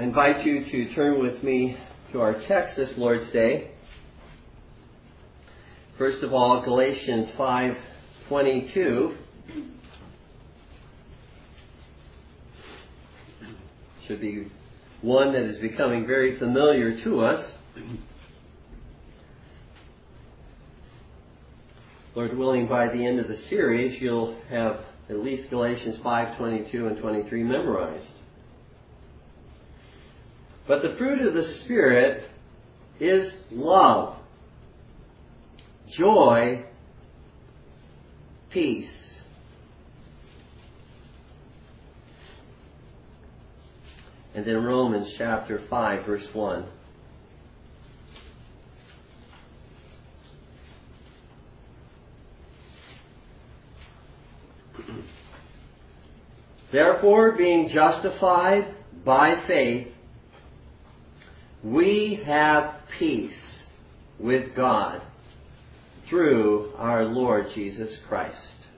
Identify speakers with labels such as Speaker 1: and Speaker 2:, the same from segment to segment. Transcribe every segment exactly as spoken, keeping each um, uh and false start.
Speaker 1: I invite you to turn with me to our text this Lord's Day. First of all, Galatians five twenty-two. Should be one that is becoming very familiar to us. Lord willing, by the end of the series, you'll have at least Galatians five twenty-two and twenty-three memorized. But the fruit of the Spirit is love, joy, peace, and then Romans chapter five, verse one. Therefore, being justified by faith, we have peace with God through our Lord Jesus Christ.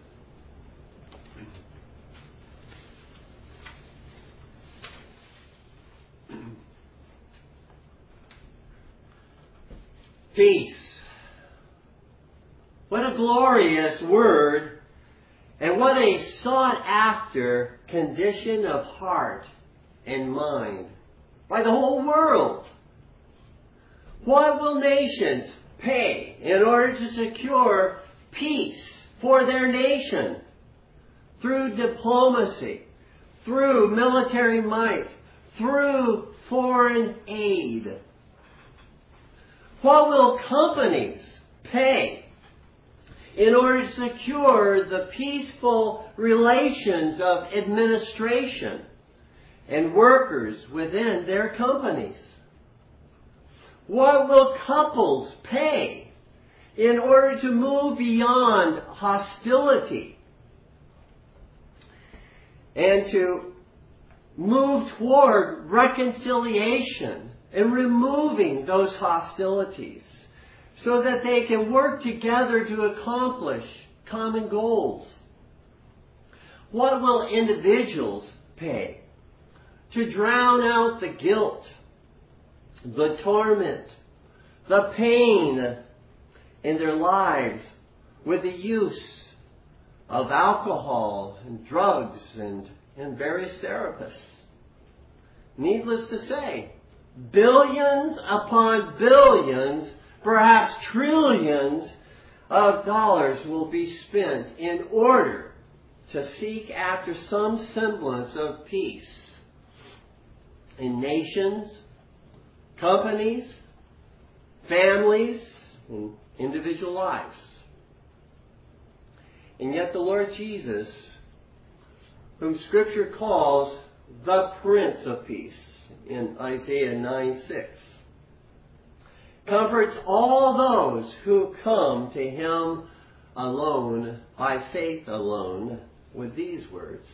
Speaker 1: Peace. What a glorious word, and what a sought after condition of heart and mind by the whole world. What will nations pay in order to secure peace for their nation? Through diplomacy, through military might, through foreign aid. What will companies pay in order to secure the peaceful relations of administration and workers within their companies? What will couples pay in order to move beyond hostility and to move toward reconciliation and removing those hostilities so that they can work together to accomplish common goals? What will individuals pay to drown out the guilt, the torment, the pain in their lives with the use of alcohol and drugs and, and various therapists? Needless to say, billions upon billions, perhaps trillions of dollars will be spent in order to seek after some semblance of peace in nations, companies, families, and individual lives. And yet the Lord Jesus, whom Scripture calls the Prince of Peace in Isaiah nine six, comforts all those who come to Him alone, by faith alone, with these words: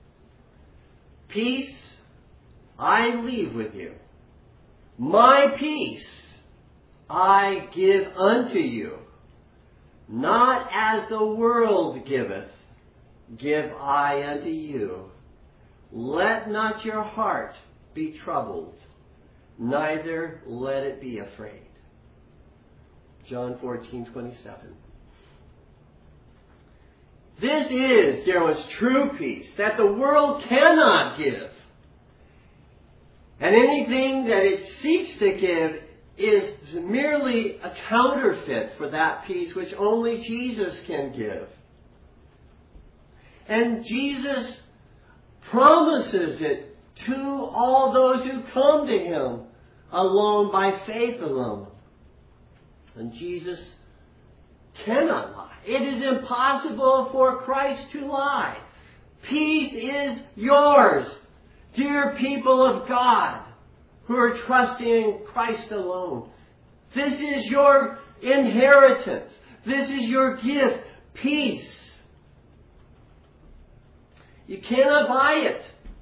Speaker 1: Peace I leave with you. My peace I give unto you. Not as the world giveth, give I unto you. Let not your heart be troubled, neither let it be afraid. John fourteen twenty-seven. This is, dear ones, true peace that the world cannot give. And anything that it seeks to give is merely a counterfeit for that peace which only Jesus can give. And Jesus promises it to all those who come to Him alone, by faith alone. And Jesus cannot lie. It is impossible for Christ to lie. Peace is yours, dear people of God who are trusting in Christ alone. This is your inheritance. This is your gift. Peace. You cannot buy it.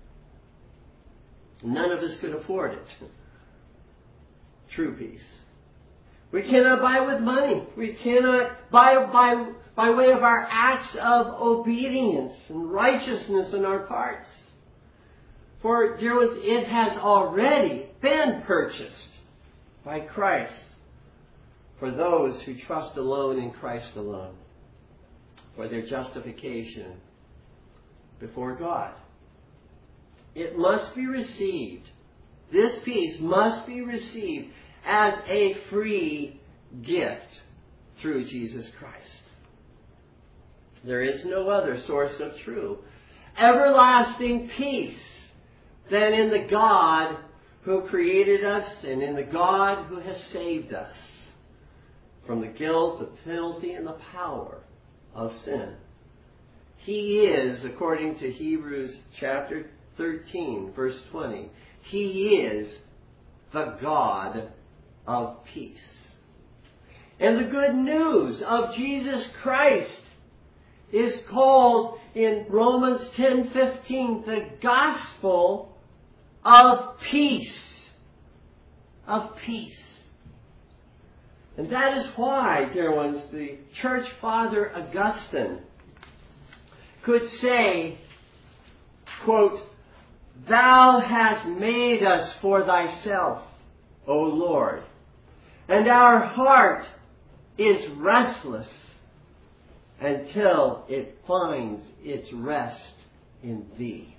Speaker 1: None of us could afford it. True peace. We cannot buy with money. We cannot buy by, by way of our acts of obedience and righteousness in our parts. For, dear ones, it has already been purchased by Christ for those who trust alone in Christ alone, for their justification before God. It must be received. This peace must be received as a free gift through Jesus Christ. There is no other source of true, everlasting peace than in the God who created us and in the God who has saved us from the guilt, the penalty, and the power of sin. He is, according to Hebrews chapter thirteen, verse twenty, He is the God of peace. And the good news of Jesus Christ is called in Romans ten fifteen the gospel of peace. Of peace. And that is why, dear ones, the church father Augustine could say, quote, "Thou hast made us for thyself, O Lord, and our heart is restless until it finds its rest in thee."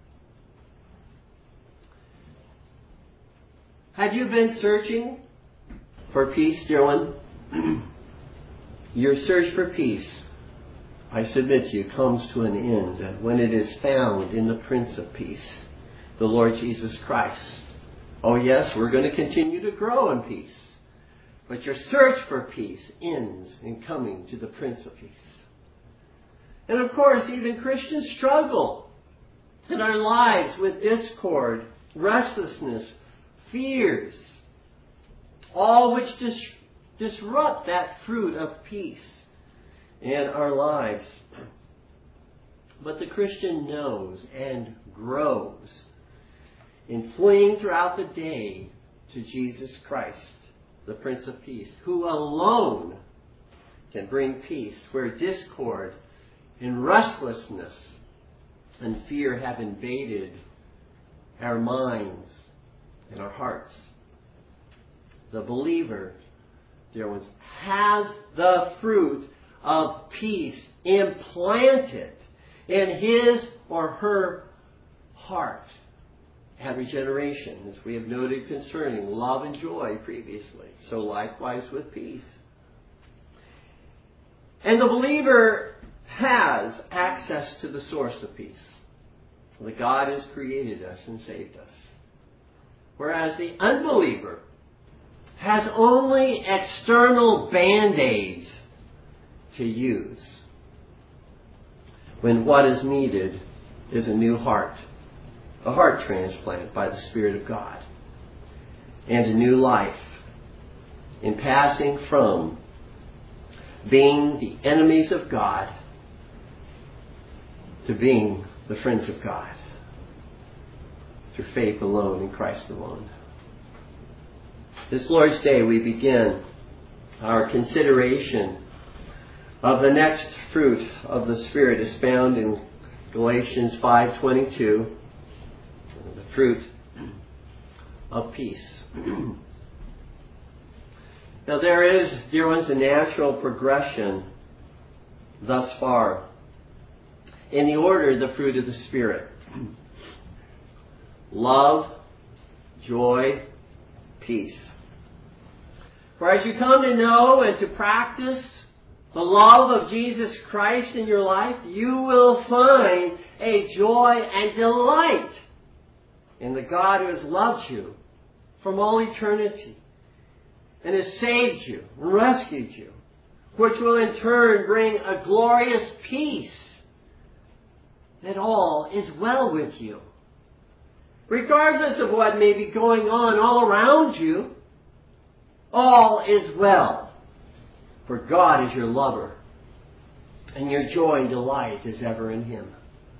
Speaker 1: Have you been searching for peace, dear one? Your search for peace, I submit to you, comes to an end when it is found in the Prince of Peace, the Lord Jesus Christ. Oh yes, we're going to continue to grow in peace. But your search for peace ends in coming to the Prince of Peace. And of course, even Christians struggle in our lives with discord, restlessness, fears, all which dis- disrupt that fruit of peace in our lives. But the Christian knows and grows in fleeing throughout the day to Jesus Christ, the Prince of Peace, who alone can bring peace where discord and restlessness and fear have invaded our minds and our hearts. The believer, dear ones, has the fruit of peace implanted in his or her heart at regeneration, as we have noted concerning love and joy previously. So likewise with peace. And the believer has access to the source of peace. The God has created us and saved us. Whereas the unbeliever has only external band-aids to use, when what is needed is a new heart, a heart transplant by the Spirit of God, and a new life in passing from being the enemies of God to being the friends of God through faith alone in Christ alone. This Lord's Day we begin our consideration of the next fruit of the Spirit is found in Galatians five twenty-two, the fruit of peace. Now there is, dear ones, a natural progression thus far in the order of the fruit of the Spirit. Love, joy, peace. For as you come to know and to practice the love of Jesus Christ in your life, you will find a joy and delight in the God who has loved you from all eternity and has saved you and rescued you, which will in turn bring a glorious peace that all is well with you. Regardless of what may be going on all around you, all is well. For God is your lover, and your joy and delight is ever in Him.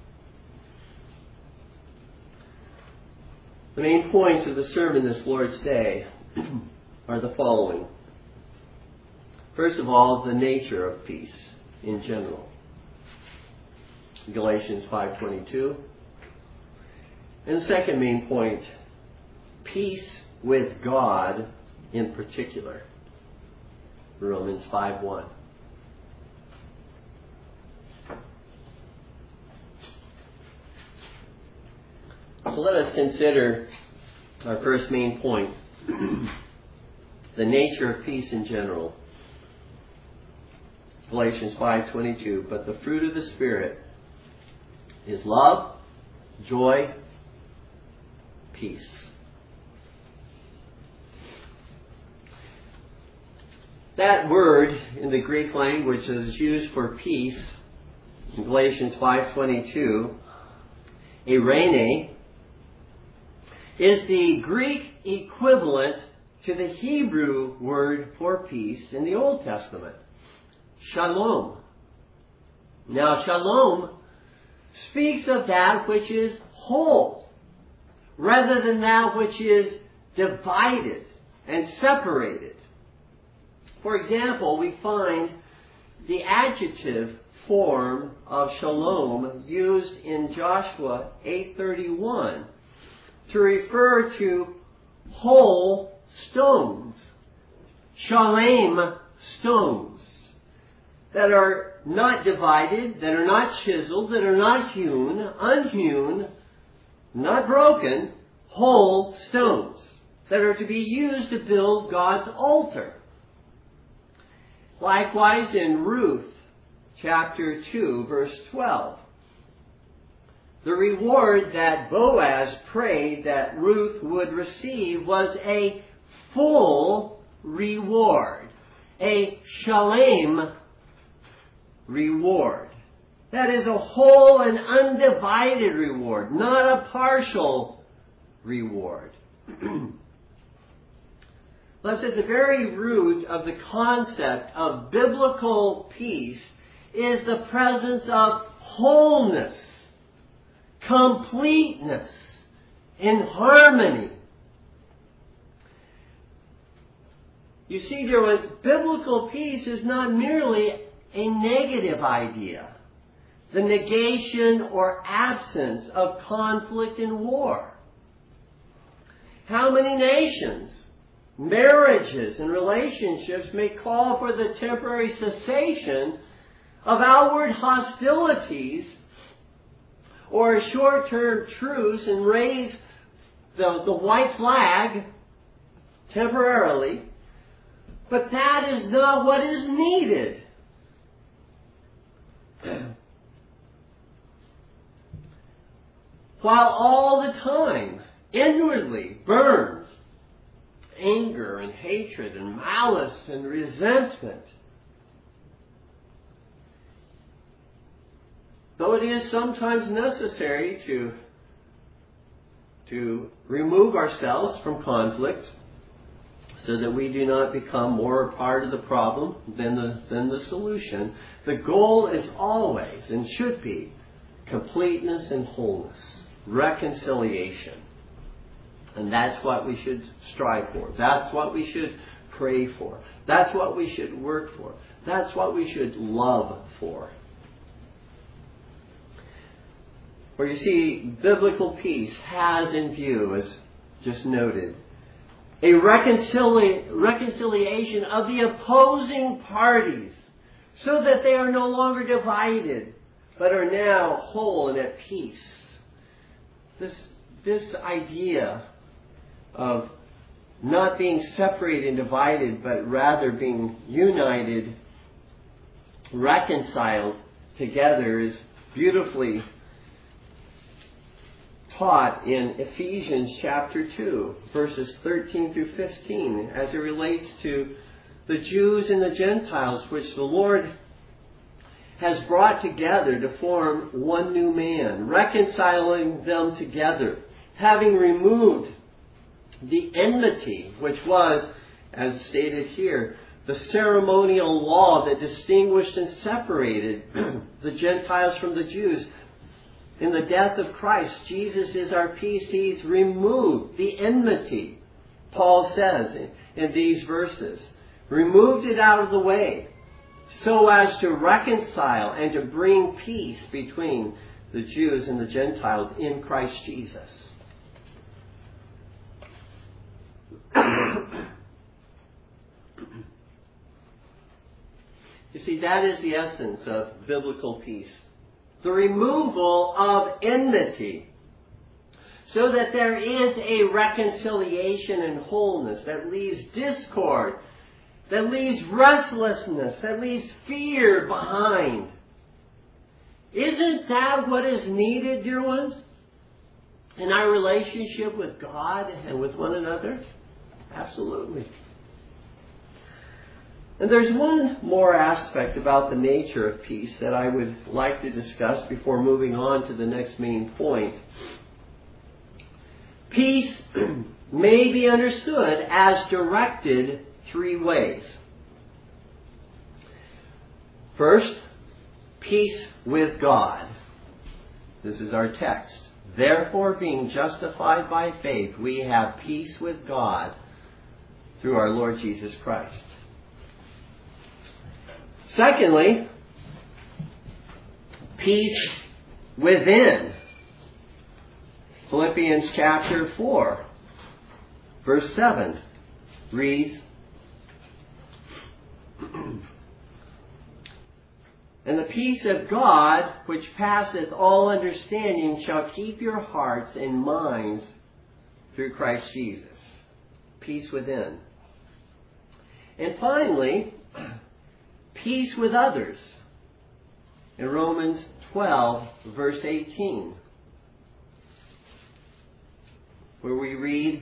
Speaker 1: The main points of the sermon this Lord's Day are the following. First of all, the nature of peace in general. Galatians five twenty-two. And the second main point, peace with God in particular. Romans five one. So let us consider our first main point, the nature of peace in general. Galatians five twenty-two, but the fruit of the Spirit is love, joy, peace. That word in the Greek language that is used for peace in Galatians five twenty-two, eirene, is the Greek equivalent to the Hebrew word for peace in the Old Testament, shalom. Now, shalom speaks of that which is whole, rather than that which is divided and separated. For example, we find the adjective form of shalom used in Joshua eight thirty-one to refer to whole stones, shalem stones, that are not divided, that are not chiseled, that are not hewn, unhewn, not broken, whole stones that are to be used to build God's altar. Likewise in Ruth chapter two, verse twelve, the reward that Boaz prayed that Ruth would receive was a full reward, a shalem reward. That is a whole and undivided reward, not a partial reward. Thus, at the very root of the concept of biblical peace is the presence of wholeness, completeness, in harmony. You see, dear ones, biblical peace is not merely a negative idea, the negation or absence of conflict and war. How many nations, marriages, and relationships may call for the temporary cessation of outward hostilities or a short-term truce and raise the, the white flag temporarily, but that is not what is needed. While all the time inwardly burns anger and hatred and malice and resentment, though it is sometimes necessary to, to remove ourselves from conflict so that we do not become more a part of the problem than the, than the solution, the goal is always and should be completeness and wholeness, reconciliation. And that's what we should strive for. That's what we should pray for. That's what we should work for. That's what we should love for. For you see, biblical peace has in view, as just noted, a reconcili- reconciliation of the opposing parties so that they are no longer divided, but are now whole and at peace. This, this idea of not being separated and divided, but rather being united, reconciled together is beautifully taught in Ephesians chapter two, verses thirteen through fifteen, as it relates to the Jews and the Gentiles, which the Lord has brought together to form one new man, reconciling them together, having removed the enmity, which was, as stated here, the ceremonial law that distinguished and separated the Gentiles from the Jews. In the death of Christ, Jesus is our peace. He's removed the enmity, Paul says in, in these verses. Removed it out of the way so as to reconcile and to bring peace between the Jews and the Gentiles in Christ Jesus. see, that is the essence of biblical peace. The removal of enmity, so that there is a reconciliation and wholeness that leaves discord, that leaves restlessness, that leaves fear behind. Isn't that what is needed, dear ones, in our relationship with God and with one another? Absolutely. And there's one more aspect about the nature of peace that I would like to discuss before moving on to the next main point. Peace may be understood as directed three ways. First, peace with God. This is our text. Therefore, being justified by faith, we have peace with God through our Lord Jesus Christ. Secondly, peace within. Philippians chapter four, verse seven reads, "And the peace of God, which passeth all understanding, shall keep your hearts and minds through Christ Jesus." Peace within. And finally, peace with others. In Romans twelve, verse eighteen, where we read,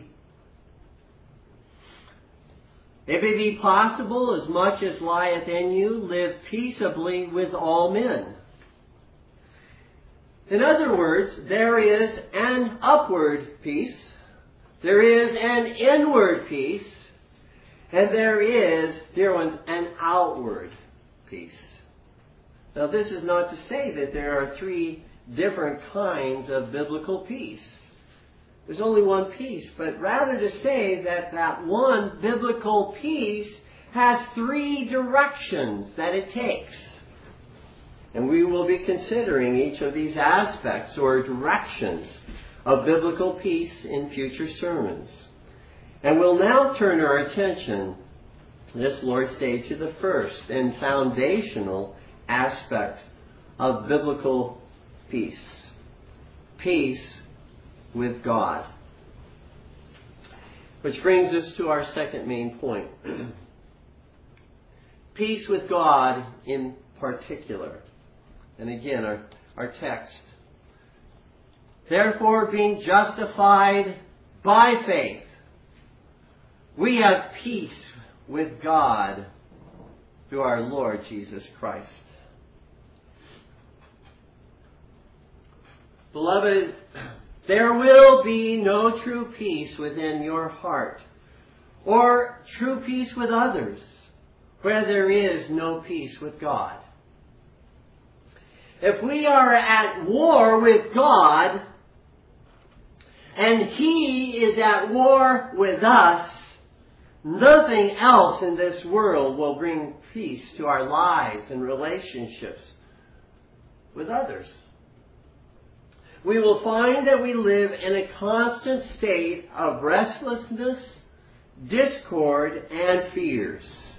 Speaker 1: "If it be possible, as much as lieth in you, live peaceably with all men." In other words, there is an upward peace, there is an inward peace, and there is, dear ones, an outward peace. Now, this is not to say that there are three different kinds of biblical peace. There's only one peace, but rather to say that that one biblical peace has three directions that it takes. And we will be considering each of these aspects or directions of biblical peace in future sermons. And we'll now turn our attention this Lord's Day to the first and foundational aspect of biblical peace. Peace with God. Which brings us to our second main point. Peace with God in particular. And again, our, our text. "Therefore, being justified by faith, we have peace with God through our Lord Jesus Christ." Beloved, there will be no true peace within your heart, or true peace with others, where there is no peace with God. If we are at war with God, and He is at war with us, nothing else in this world will bring peace to our lives and relationships with others. We will find that we live in a constant state of restlessness, discord, and fears.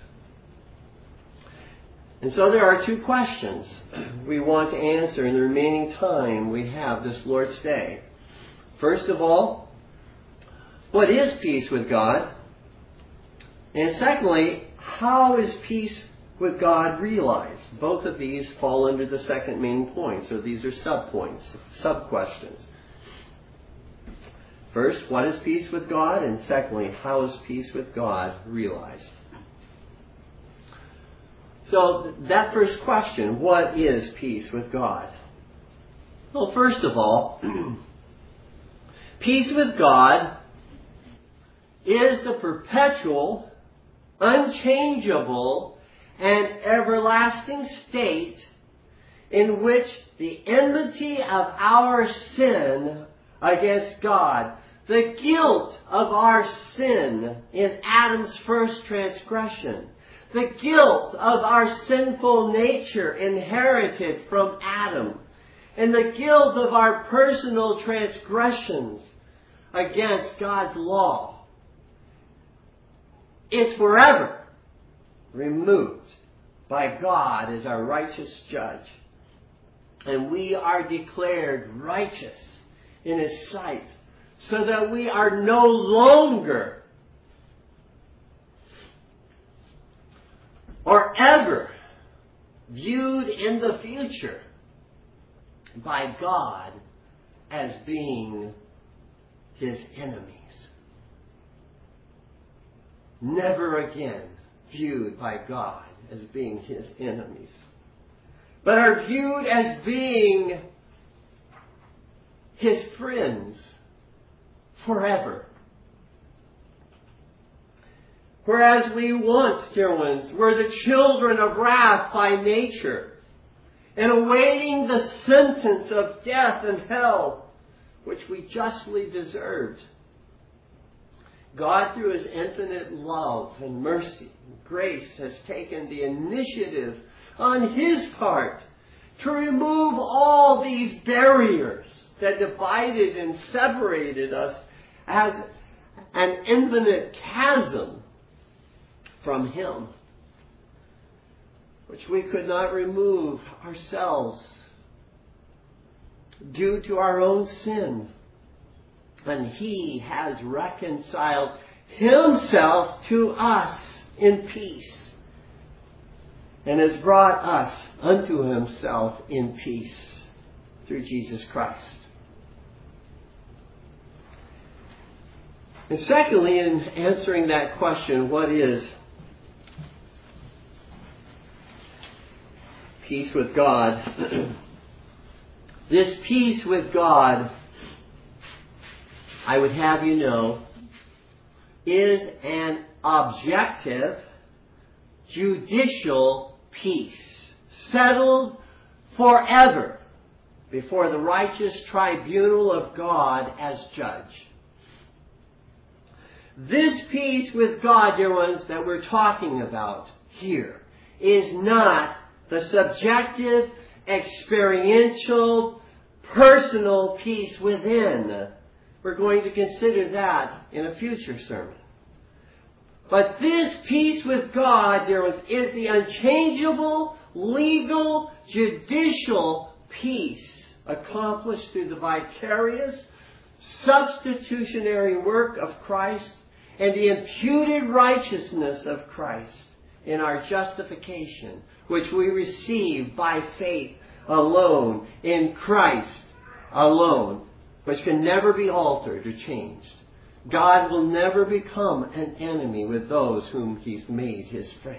Speaker 1: And so there are two questions we want to answer in the remaining time we have this Lord's Day. First of all, what is peace with God? And secondly, how is peace with God realized? Both of these fall under the second main point, so these are sub-points, sub-questions. First, what is peace with God? And secondly, how is peace with God realized? So, that first question, what is peace with God? Well, first of all, peace with God is the perpetual, unchangeable, and everlasting state in which the enmity of our sin against God, the guilt of our sin in Adam's first transgression, the guilt of our sinful nature inherited from Adam, and the guilt of our personal transgressions against God's law, it's forever removed by God as our righteous judge. And we are declared righteous in His sight, so that we are no longer or ever viewed in the future by God as being His enemies. Never again viewed by God as being His enemies, but are viewed as being His friends forever. Whereas we once, dear ones, were the children of wrath by nature, and awaiting the sentence of death and hell, which we justly deserved, God, through His infinite love and mercy and grace, has taken the initiative on His part to remove all these barriers that divided and separated us as an infinite chasm from Him, which we could not remove ourselves due to our own sin. And He has reconciled Himself to us in peace, and has brought us unto Himself in peace through Jesus Christ. And secondly, in answering that question, what is peace with God? This peace with God, I would have you know, is an objective, judicial peace, settled forever before the righteous tribunal of God as judge. This peace with God, dear ones, that we're talking about here is not the subjective, experiential, personal peace within. We're going to consider that in a future sermon. But this peace with God, dear ones, is the unchangeable, legal, judicial peace accomplished through the vicarious, substitutionary work of Christ and the imputed righteousness of Christ in our justification, which we receive by faith alone, in Christ alone, which can never be altered or changed. God will never become an enemy with those whom He's made His friends.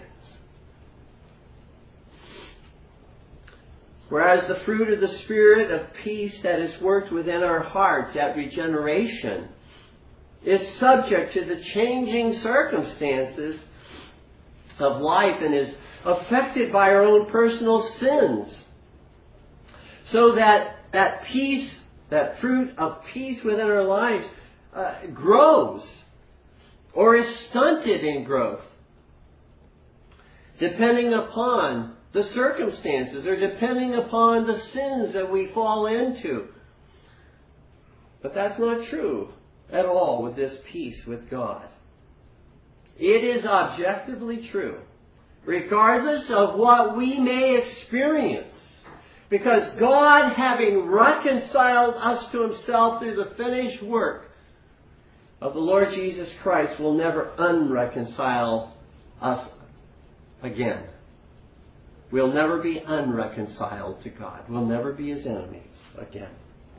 Speaker 1: Whereas the fruit of the Spirit of peace that is worked within our hearts at regeneration is subject to the changing circumstances of life and is affected by our own personal sins. So that that peace, that fruit of peace within our lives uh, grows or is stunted in growth, depending upon the circumstances or depending upon the sins that we fall into. But that's not true at all with this peace with God. It is objectively true, regardless of what we may experience, because God, having reconciled us to Himself through the finished work of the Lord Jesus Christ, will never unreconcile us again. We'll never be unreconciled to God. We'll never be His enemies again.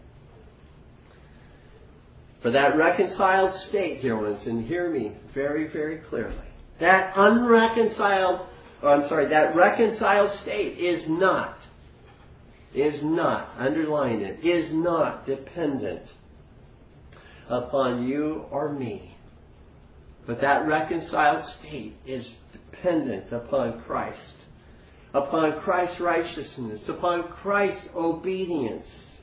Speaker 1: For that reconciled state, dear ones, and hear me very, very clearly, that unreconciled, or I'm sorry, that reconciled state is not, is not, underline it, is not dependent upon you or me. But that reconciled state is dependent upon Christ, upon Christ's righteousness, upon Christ's obedience,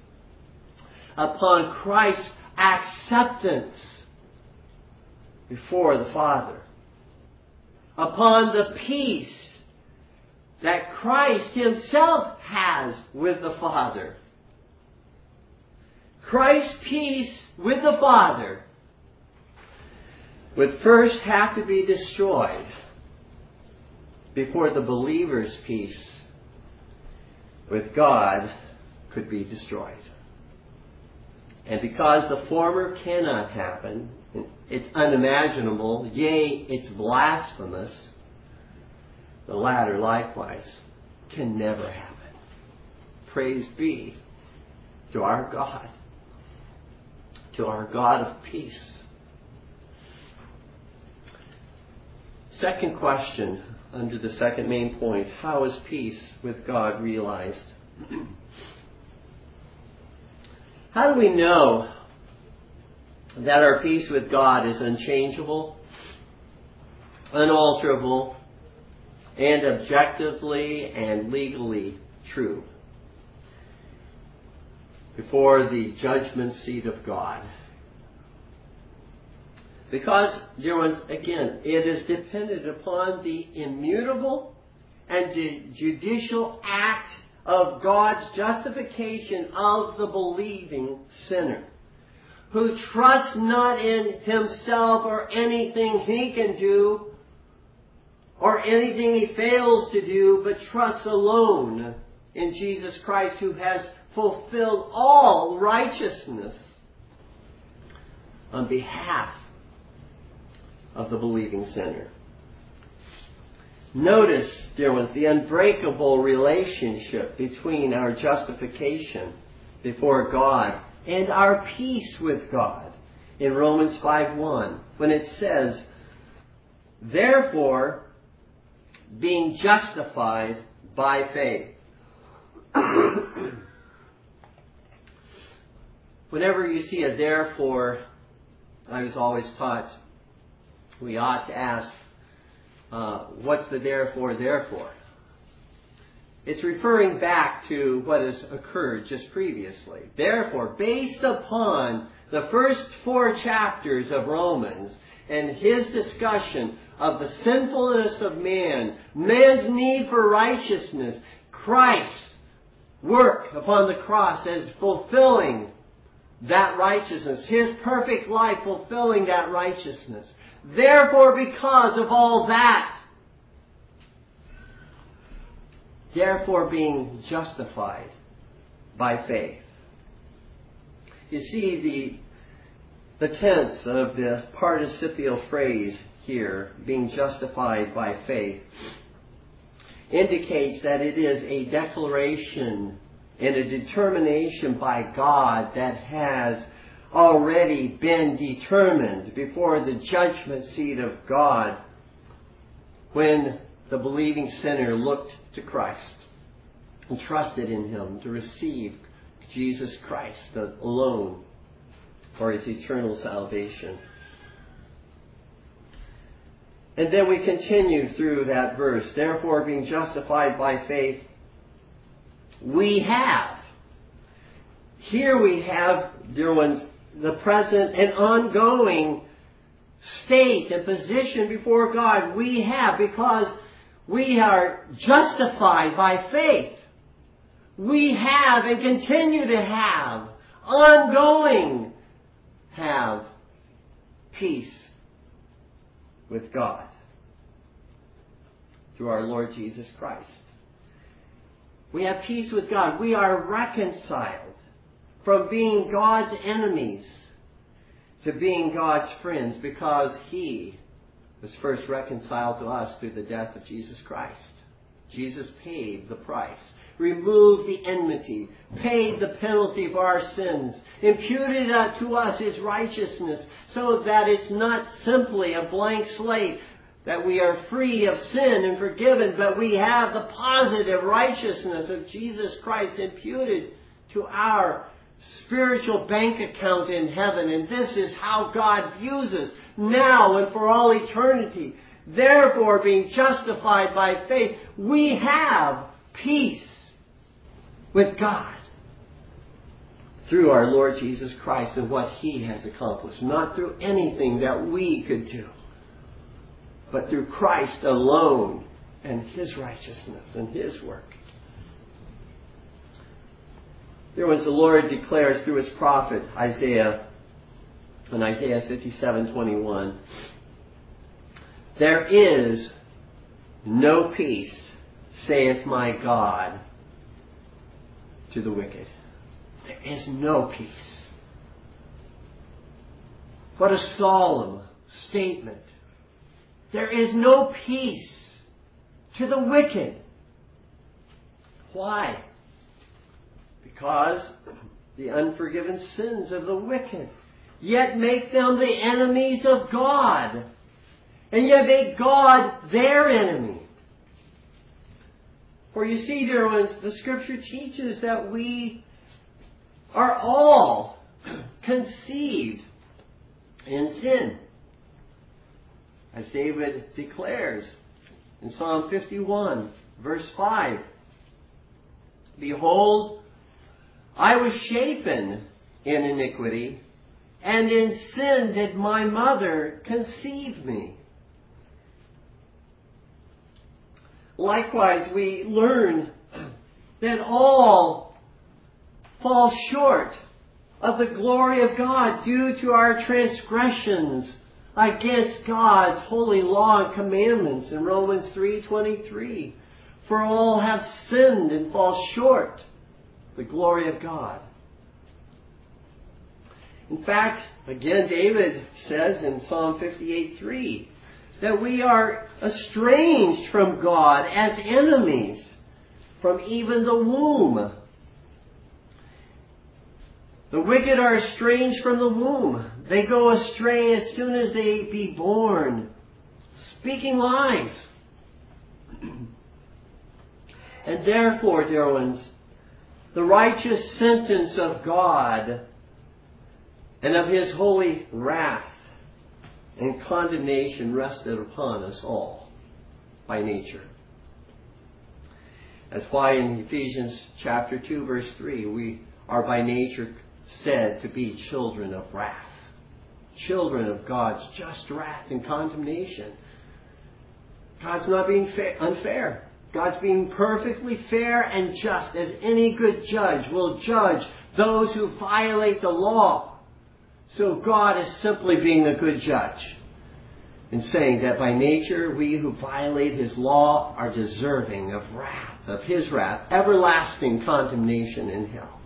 Speaker 1: upon Christ's acceptance before the Father, upon the peace that Christ Himself has with the Father. Christ's peace with the Father would first have to be destroyed before the believer's peace with God could be destroyed. And because the former cannot happen, it's unimaginable, yea, it's blasphemous, the latter likewise can never happen. Praise be to our God, to our God of peace. Second question under the second main point, how is peace with God realized? How do we know that our peace with God is unchangeable, unalterable, and objectively and legally true before the judgment seat of God? Because, dear ones, again, it is dependent upon the immutable and the judicial act of God's justification of the believing sinner, who trusts not in himself or anything he can do or anything he fails to do, but trusts alone in Jesus Christ, who has fulfilled all righteousness on behalf of the believing sinner. Notice, dear ones, the unbreakable relationship between our justification before God and our peace with God in Romans five one, when it says, therefore, being justified by faith. Whenever you see a therefore, I was always taught we ought to ask, uh, what's the therefore, therefore? It's referring back to what has occurred just previously. Therefore, based upon the first four chapters of Romans and his discussion of the sinfulness of man, man's need for righteousness, Christ's work upon the cross as fulfilling that righteousness, his perfect life fulfilling that righteousness. Therefore, because of all that, therefore being justified by faith. You see, the, the tense of the participial phrase here, being justified by faith, indicates that it is a declaration and a determination by God that has already been determined before the judgment seat of God when the believing sinner looked to Christ and trusted in Him to receive Jesus Christ alone for his eternal salvation. And then we continue through that verse. Therefore, being justified by faith, we have. Here we have, dear ones, the present and ongoing state and position before God. We have, because we are justified by faith. We have and continue to have, ongoing have peace with God through our Lord Jesus Christ. We have peace with God. We are reconciled from being God's enemies to being God's friends, because He was first reconciled to us through the death of Jesus Christ. Jesus paid the price, removed the enmity, paid the penalty for our sins, imputed to us His righteousness, so that it's not simply a blank slate, that we are free of sin and forgiven, but we have the positive righteousness of Jesus Christ imputed to our spiritual bank account in heaven. And this is how God views us now and for all eternity. Therefore, being justified by faith, we have peace with God through our Lord Jesus Christ and what He has accomplished. Not through anything that we could do, but through Christ alone and His righteousness and His work. There was the Lord declares through His prophet Isaiah, in Isaiah fifty-seven twenty-one, there is no peace, saith my God, to the wicked. There is no peace. What a solemn statement. There is no peace to the wicked. Why? Because the unforgiven sins of the wicked yet make them the enemies of God, and yet make God their enemy. For you see, dear ones, the Scripture teaches that we are all conceived in sin. As David declares in Psalm fifty-one, verse five, Behold, I was shapen in iniquity, and in sin did my mother conceive me. Likewise, we learn that all fall short of the glory of God due to our transgressions against God's holy law and commandments in Romans three twenty-three. For all have sinned and fall short of the glory of God. In fact, again, David says in Psalm fifty-eight three that we are estranged from God as enemies from even the womb. The wicked are estranged from the womb. They go astray as soon as they be born, speaking lies. And therefore, dear ones, the righteous sentence of God and of His holy wrath and condemnation rested upon us all by nature. That's why in Ephesians chapter two, verse three, we are by nature said to be children of wrath. Children of God's just wrath and condemnation. God's not being fa- unfair. God's being perfectly fair and just, as any good judge will judge those who violate the law. So God is simply being a good judge in saying that by nature we who violate His law are deserving of wrath, of His wrath, everlasting condemnation in hell.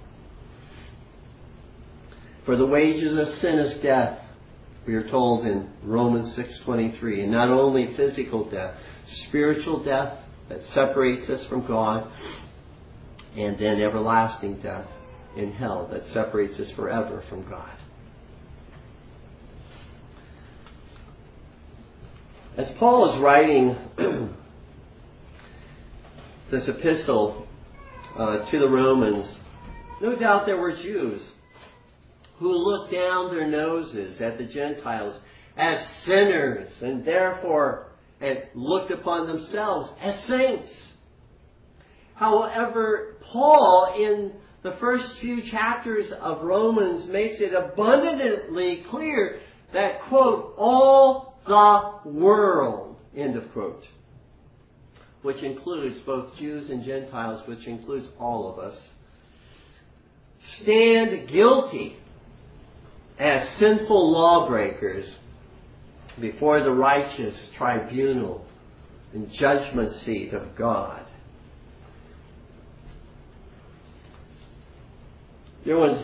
Speaker 1: For the wages of sin is death, we are told in Romans six twenty-three. And not only physical death, spiritual death that separates us from God, and then everlasting death in hell that separates us forever from God. As Paul is writing this epistle uh, to the Romans, no doubt there were Jews who looked down their noses at the Gentiles as sinners and therefore and looked upon themselves as saints. However, Paul, in the first few chapters of Romans, makes it abundantly clear that, quote, all the world, end of quote, which includes both Jews and Gentiles, which includes all of us, stand guilty as sinful lawbreakers before the righteous tribunal and judgment seat of God. Dear ones,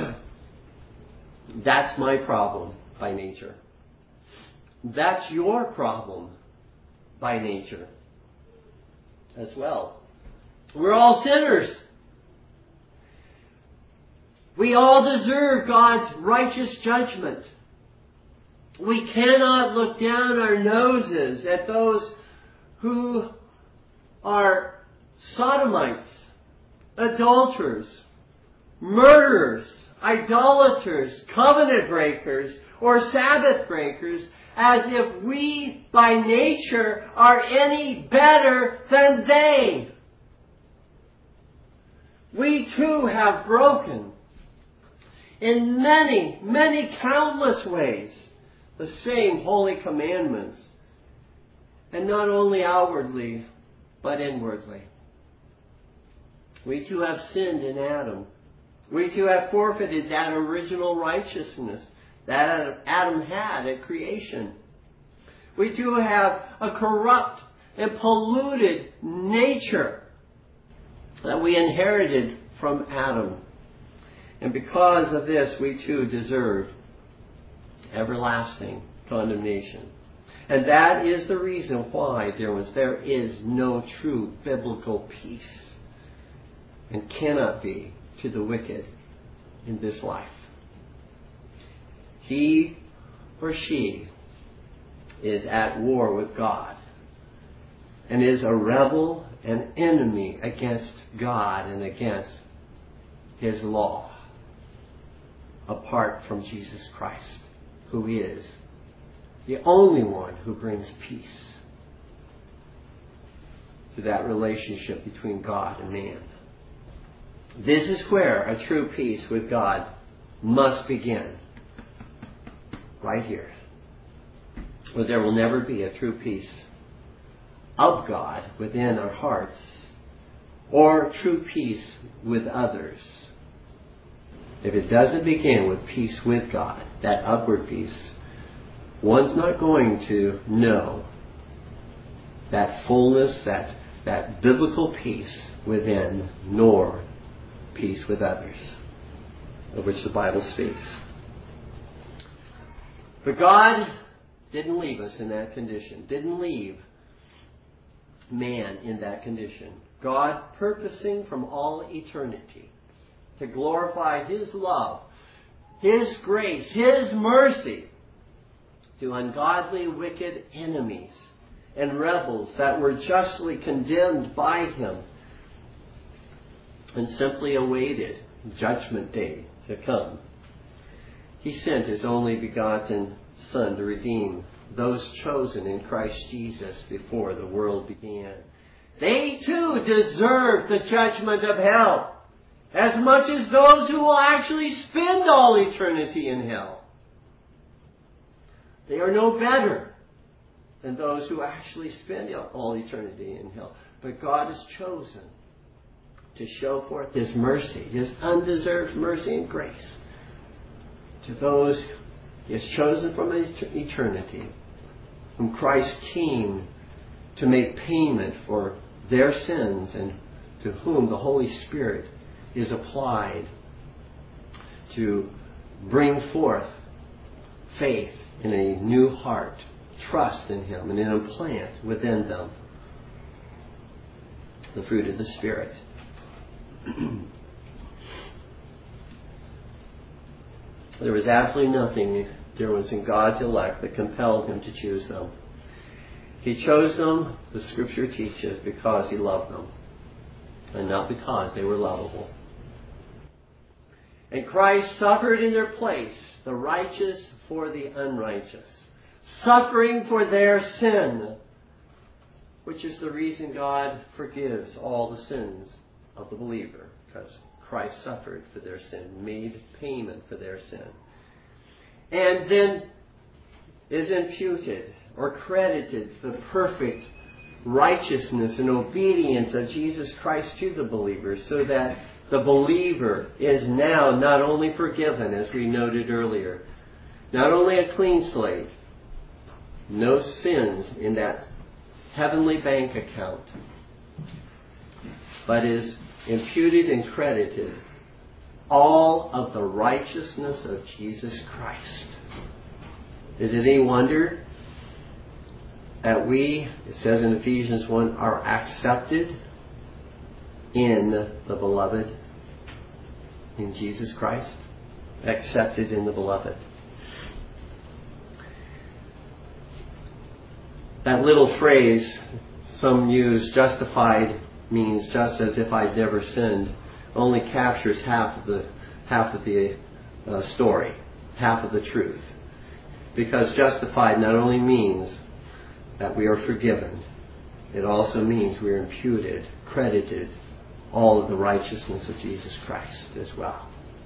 Speaker 1: that's my problem by nature. That's your problem by nature as well. We're all sinners. We all deserve God's righteous judgment. We cannot look down our noses at those who are sodomites, adulterers, murderers, idolaters, covenant breakers, or Sabbath breakers, as if we by nature are any better than they. We too have broken in many, many countless ways the same holy commandments, and not only outwardly, but inwardly. We too have sinned in Adam. We too have forfeited that original righteousness that Adam had at creation. We too have a corrupt and polluted nature that we inherited from Adam. And because of this, we too deserve everlasting condemnation. And that is the reason why, dear ones, there is no true biblical peace, and cannot be, to the wicked in this life. He or she is at war with God and is a rebel and enemy against God and against His law, apart from Jesus Christ, who is the only one who brings peace to that relationship between God and man. This is where a true peace with God must begin. Right here. But there will never be a true peace of God within our hearts, or true peace with others, if it doesn't begin with peace with God, that upward peace. One's not going to know that fullness, that, that biblical peace within, nor peace with others, of which the Bible speaks. But God didn't leave us in that condition, didn't leave man in that condition. God, purposing from all eternity to glorify His love, His grace, His mercy to ungodly, wicked enemies and rebels that were justly condemned by Him, and simply awaited Judgment Day to come. He sent His only begotten Son to redeem those chosen in Christ Jesus before the world began. They too deserve the judgment of hell, as much as those who will actually spend all eternity in hell. They are no better than those who actually spend all eternity in hell. But God has chosen to show forth His mercy, His undeserved mercy and grace to those He has chosen from eternity, whom Christ came to make payment for their sins, and to whom the Holy Spirit is applied to bring forth faith in a new heart, trust in Him, and implant within them the fruit of the Spirit. There was absolutely nothing there was in God's elect that compelled Him to choose them. He chose them, the Scripture teaches, because He loved them, and not because they were lovable. And Christ suffered in their place, the righteous for the unrighteous, suffering for their sin, which is the reason God forgives all the sins of the believer, because Christ suffered for their sin, made payment for their sin, and then is imputed or credited the perfect righteousness and obedience of Jesus Christ to the believer, so that the believer is now not only forgiven, as we noted earlier, not only a clean slate, no sins in that heavenly bank account, but is imputed and credited all of the righteousness of Jesus Christ. Is it any wonder that we, it says in Ephesians one, are accepted in the Beloved, in Jesus Christ? Accepted in the Beloved. That little phrase some use, justified, means just as if I'd never sinned, only captures half of the half of the uh, story, half of the truth. Because justified not only means that we are forgiven, it also means we are imputed, credited all of the righteousness of Jesus Christ as well.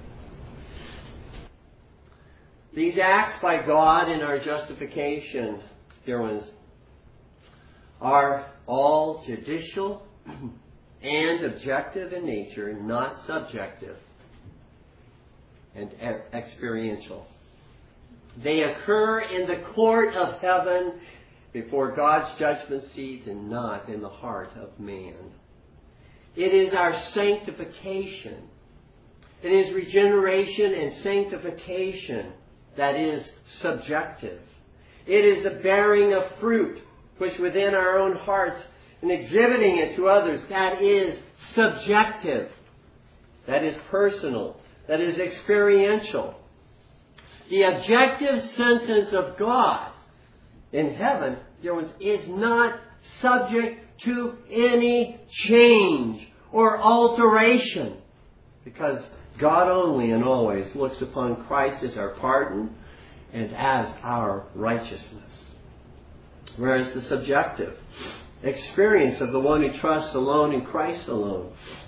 Speaker 1: These acts by God in our justification, dear ones, are all judicial and objective in nature, not subjective and experiential. They occur in the court of heaven before God's judgment seat and not in the heart of man. It is our sanctification. It is regeneration and sanctification that is subjective. It is the bearing of fruit, which within our own hearts and exhibiting it to others, that is subjective. That is personal. That is experiential. The objective sentence of God in heaven, dear ones, is not subject to any change or alteration, because God only and always looks upon Christ as our pardon and as our righteousness. Whereas the subjective experience of the one who trusts alone in Christ alone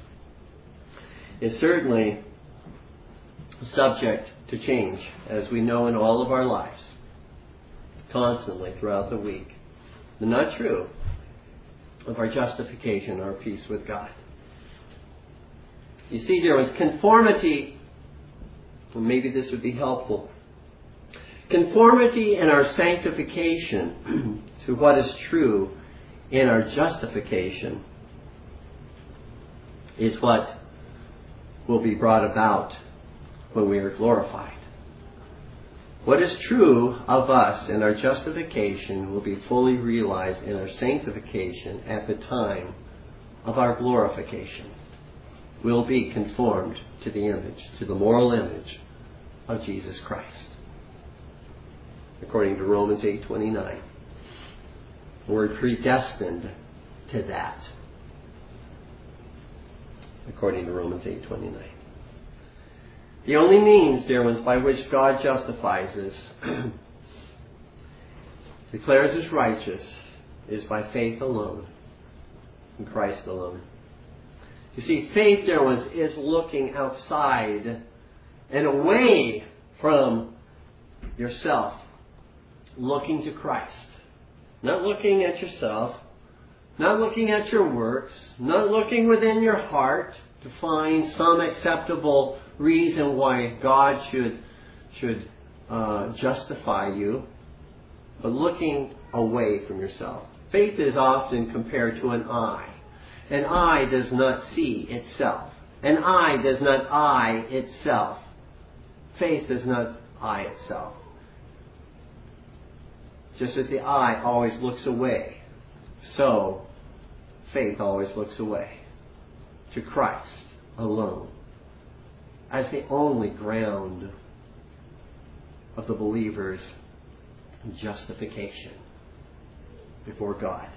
Speaker 1: is certainly subject to change, as we know in all of our lives, constantly throughout the week. But not true of our justification, our peace with God. You see, dear ones, conformity, and maybe this would be helpful, conformity in our sanctification to what is true in our justification is what will be brought about when we are glorified. What is true of us in our justification will be fully realized in our sanctification at the time of our glorification. We'll be conformed to the image, to the moral image of Jesus Christ. According to Romans eight twenty-nine. We're predestined to that. According to Romans eight twenty-nine. The only means, dear ones, by which God justifies us, declares us righteous, is by faith alone, in Christ alone. You see, faith, dear ones, is looking outside and away from yourself, looking to Christ. Not looking at yourself, not looking at your works, not looking within your heart to find some acceptable reason why God should should uh, justify you, but looking away from yourself. Faith is often compared to an eye. An eye does not see itself. An eye does not eye itself. Faith does not eye itself. Just as the eye always looks away, so faith always looks away to Christ alone as the only ground of the believer's justification before God.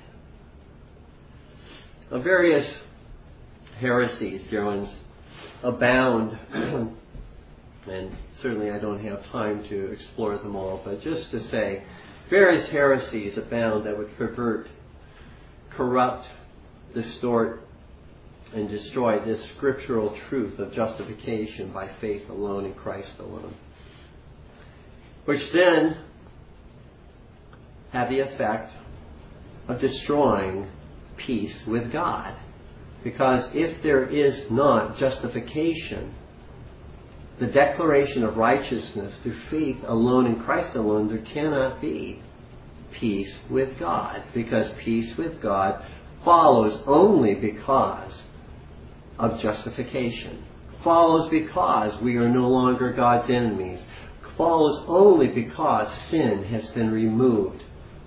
Speaker 1: Now, various heresies, dear ones, abound, and certainly I don't have time to explore them all, but just to say, various heresies abound that would pervert, corrupt, distort, and destroy this scriptural truth of justification by faith alone in Christ alone. Which then have the effect of destroying peace with God. Because if there is not justification, the declaration of righteousness through faith alone in Christ alone, there cannot be peace with God. Because peace with God follows only because of justification. Follows because we are no longer God's enemies. Follows only because sin has been removed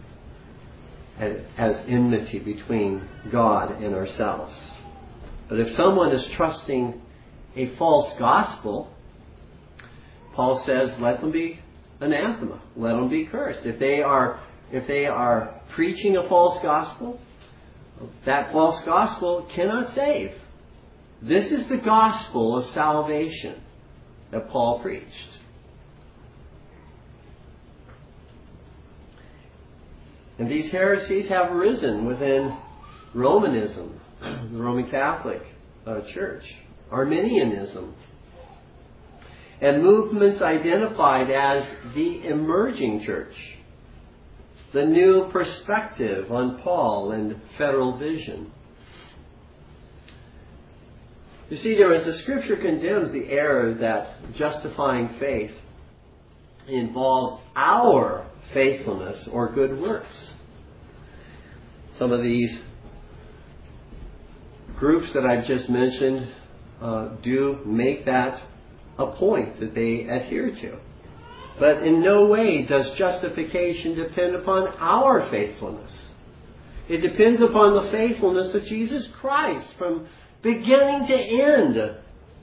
Speaker 1: as enmity between God and ourselves. But if someone is trusting a false gospel, Paul says, let them be anathema. Let them be cursed. If they are, if they are preaching a false gospel, that false gospel cannot save. This is the gospel of salvation that Paul preached. And these heresies have arisen within Romanism, the Roman Catholic uh, Church, Arminianism, and movements identified as the emerging church, the new perspective on Paul and federal vision. You see, there is the Scripture condemns the error that justifying faith involves our faithfulness or good works. some of these groups that I've just mentioned uh, do make that a point that they adhere to. But in no way does justification depend upon our faithfulness. It depends upon the faithfulness of Jesus Christ from beginning to end.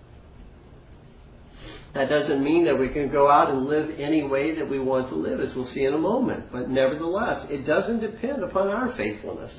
Speaker 1: That doesn't mean that we can go out and live any way that we want to live, as we'll see in a moment. But nevertheless, it doesn't depend upon our faithfulness.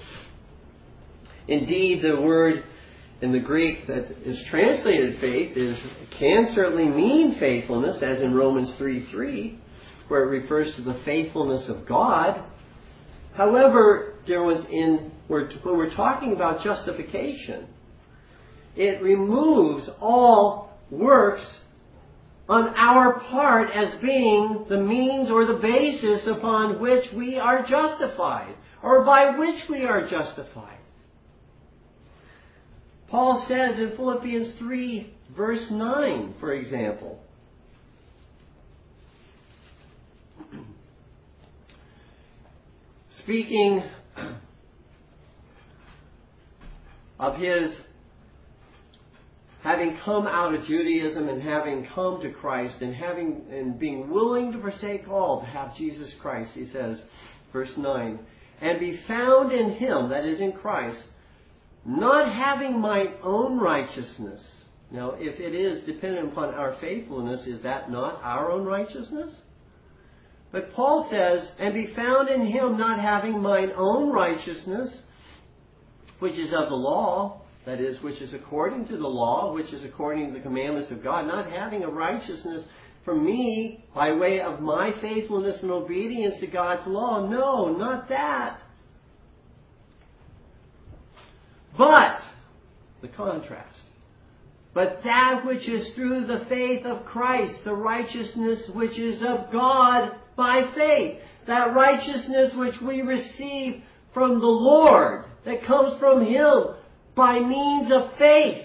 Speaker 1: Indeed, the word in the Greek that is translated faith is can certainly mean faithfulness, as in Romans three three, where it refers to the faithfulness of God. However, dear ones, in, when we're talking about justification, it removes all works on our part as being the means or the basis upon which we are justified, or by which we are justified. Paul says in Philippians three, verse nine, for example, speaking of his having come out of Judaism and having come to Christ and having and being willing to forsake all to have Jesus Christ, he says, verse nine, and be found in him, that is in Christ, not having my own righteousness. Now, if it is dependent upon our faithfulness, is that not our own righteousness? But Paul says, and be found in him, not having mine own righteousness, which is of the law, that is, which is according to the law, which is according to the commandments of God, not having a righteousness from me by way of my faithfulness and obedience to God's law. No, not that. But, the contrast, but that which is through the faith of Christ, the righteousness which is of God by faith, that righteousness which we receive from the Lord, that comes from him by means of faith.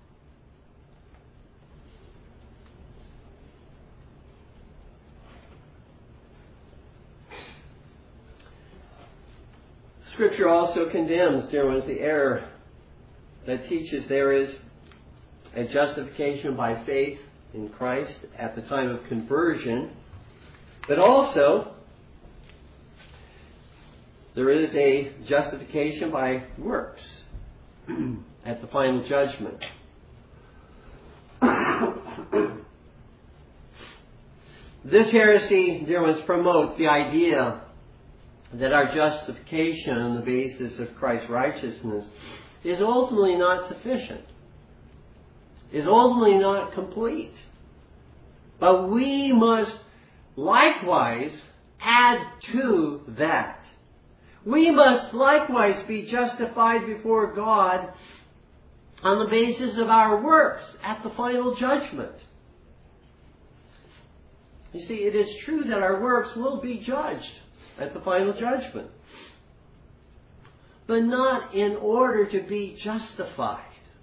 Speaker 1: Scripture also condemns, dear ones, the error that teaches there is a justification by faith in Christ at the time of conversion, but also there is a justification by works at the final judgment. This heresy, dear ones, promotes the idea that our justification on the basis of Christ's righteousness is ultimately not sufficient, is ultimately not complete. But we must likewise add to that. We must likewise be justified before God on the basis of our works at the final judgment. You see, it is true that our works will be judged at the final judgment, but not in order to be justified.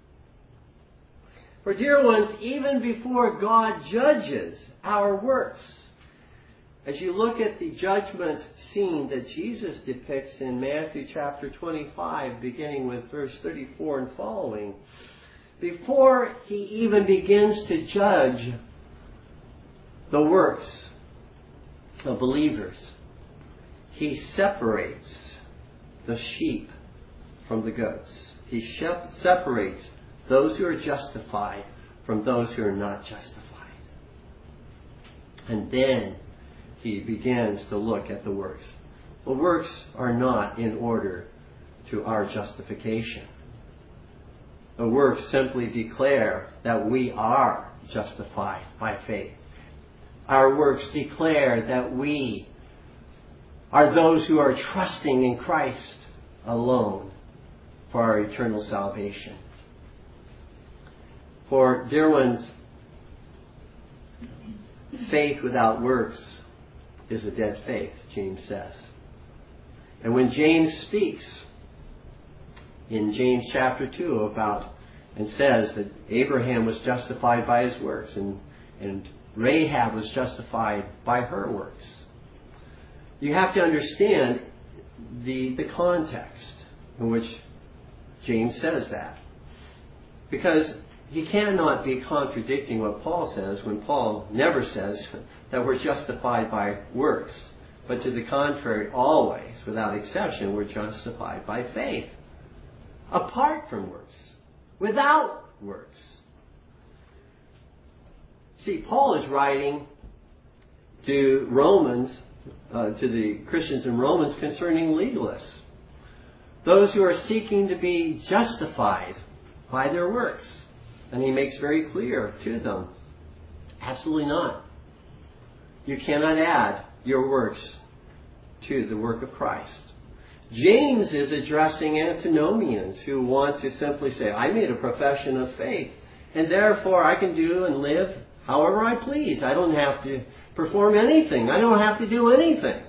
Speaker 1: For, dear ones, even before God judges our works, as you look at the judgment scene that Jesus depicts in Matthew chapter twenty-five, beginning with verse thirty-four and following, before he even begins to judge the works of believers, he separates the sheep from the goats. He shep- separates those who are justified from those who are not justified. And then he begins to look at the works. The works are not in order to our justification. The works simply declare that we are justified by faith. Our works declare that we are those who are trusting in Christ alone for our eternal salvation. For, dear ones, faith without works is a dead faith, James says. And when James speaks in James chapter two about and says that Abraham was justified by his works and, and Rahab was justified by her works, you have to understand the, the context in which James says that. Because he cannot be contradicting what Paul says when Paul never says that we're justified by works. But to the contrary, always, without exception, we're justified by faith. Apart from works. Without works. See, Paul is writing to Romans, uh, to the Christians in Romans concerning legalists. Those who are seeking to be justified by their works. And he makes very clear to them, absolutely not. You cannot add your works to the work of Christ. James is addressing antinomians who want to simply say, I made a profession of faith, and therefore I can do and live however I please. I don't have to perform anything. I don't have to do anything.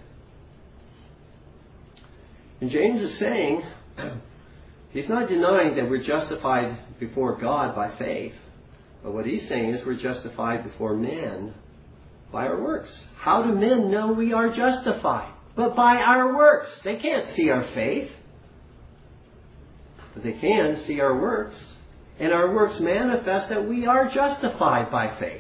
Speaker 1: And James is saying, he's not denying that we're justified before God by faith. But what he's saying is we're justified before men by our works. How do men know we are justified? But by our works. They can't see our faith. But they can see our works. And our works manifest that we are justified by faith.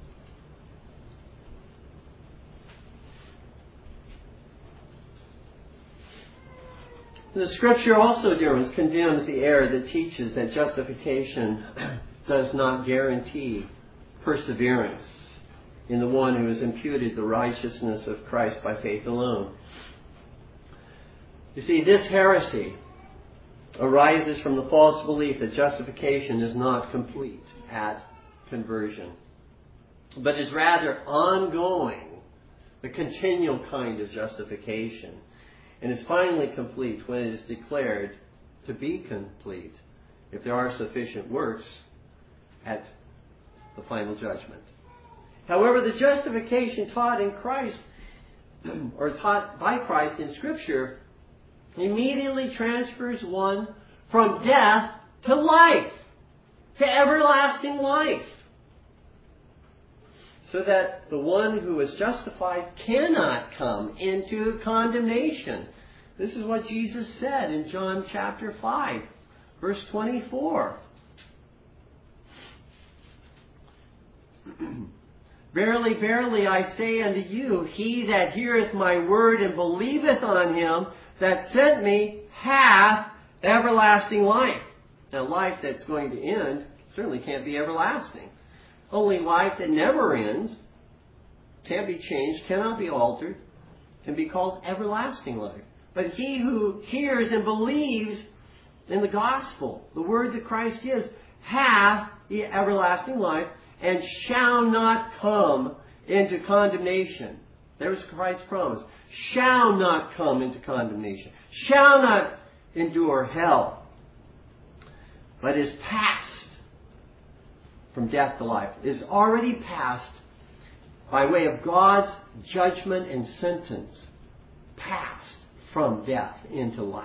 Speaker 1: The Scripture also, dear ones, condemns the error that teaches that justification does not guarantee perseverance in the one who has imputed the righteousness of Christ by faith alone. You see, this heresy arises from the false belief that justification is not complete at conversion, but is rather ongoing, a continual kind of justification, and is finally complete when it is declared to be complete, if there are sufficient works, at the final judgment. However, the justification taught in Christ, or taught by Christ in Scripture, immediately transfers one from death to life, to everlasting life. So that the one who is justified cannot come into condemnation. This is what Jesus said in John chapter five, verse twenty-four. Verily, verily, I say unto you, he that heareth my word and believeth on him that sent me hath everlasting life. Now, life that's going to end certainly can't be everlasting. Only life that never ends, can't be changed, cannot be altered, can be called everlasting life. But he who hears and believes in the gospel, the word that Christ gives, hath the everlasting life and shall not come into condemnation. There's Christ's promise. Shall not come into condemnation. Shall not endure hell. But is passed from death to life. Is already passed by way of God's judgment and sentence. Passed from death into life.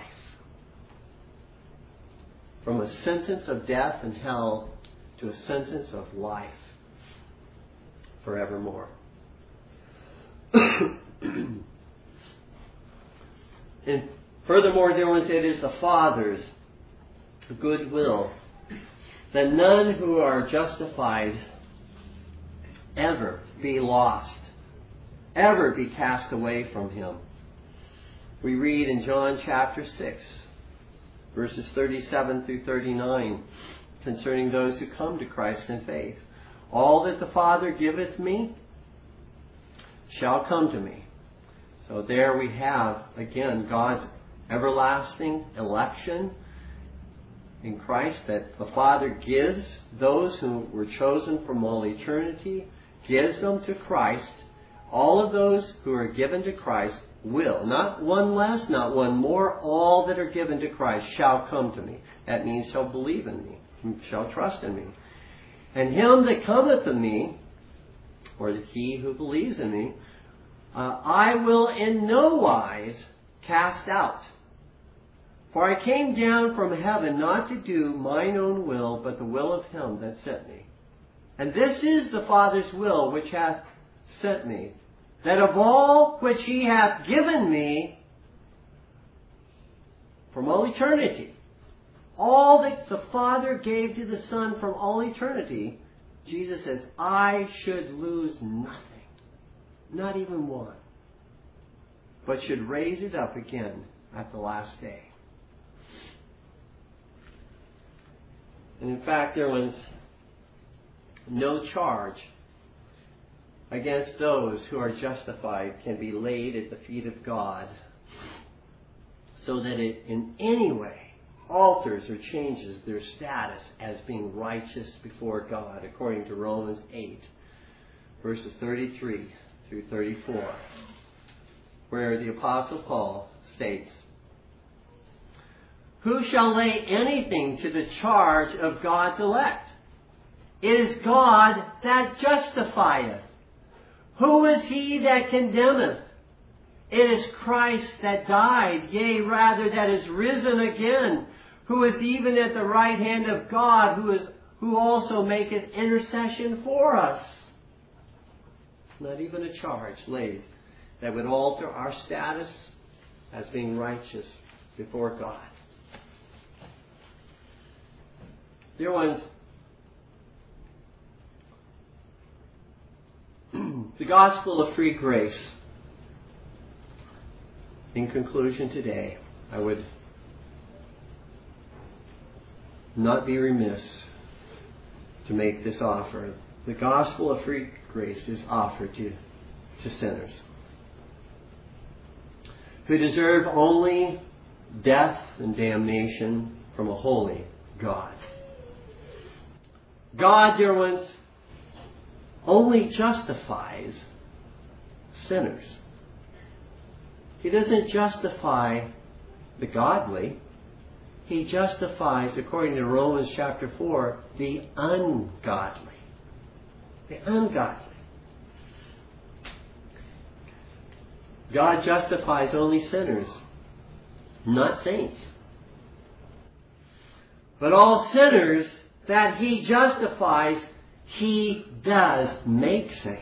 Speaker 1: From a sentence of death and hell to a sentence of life forevermore. And furthermore, dear ones, it is the Father's good will that none who are justified ever be lost, ever be cast away from Him. We read in John chapter six, verses thirty-seven through thirty-nine, concerning those who come to Christ in faith. All that the Father giveth me shall come to me. So there we have, again, God's everlasting election in Christ, that the Father gives those who were chosen from all eternity, gives them to Christ. All of those who are given to Christ will, not one less, not one more, all that are given to Christ shall come to me. That means shall believe in me, shall trust in me. And him that cometh to me, or he who believes in me, uh, I will in no wise cast out. For I came down from heaven not to do mine own will, but the will of him that sent me. And this is the Father's will which hath sent me, that of all which he hath given me, from all eternity. All that the Father gave to the Son from all eternity, Jesus says, I should lose nothing. Not even one. But should raise it up again at the last day. And in fact, there was no charge against those who are justified can be laid at the feet of God, so that it in any way alters or changes their status as being righteous before God, according to Romans eight, verses thirty-three through thirty-four, where the Apostle Paul states, who shall lay anything to the charge of God's elect? It is God that justifieth. Who is he that condemneth? It is Christ that died, yea, rather that is risen again, who is even at the right hand of God, who is who also maketh intercession for us. Not even a charge laid that would alter our status as being righteous before God. Dear ones, the gospel of free grace. In conclusion today, I would not be remiss to make this offer. The gospel of free grace is offered to, to sinners who deserve only death and damnation from a holy God. God, dear ones, only justifies sinners. He doesn't justify the godly. He justifies, according to Romans chapter four, the ungodly. The ungodly. God justifies only sinners, not saints. But all sinners that He justifies, He does make saints.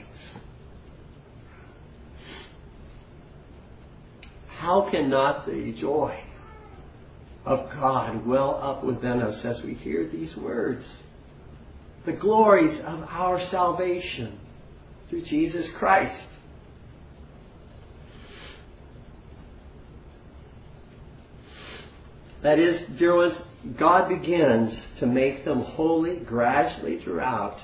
Speaker 1: How can not the joy of God well up within us as we hear these words? The glories of our salvation through Jesus Christ. That is, dear ones, God begins to make them holy gradually throughout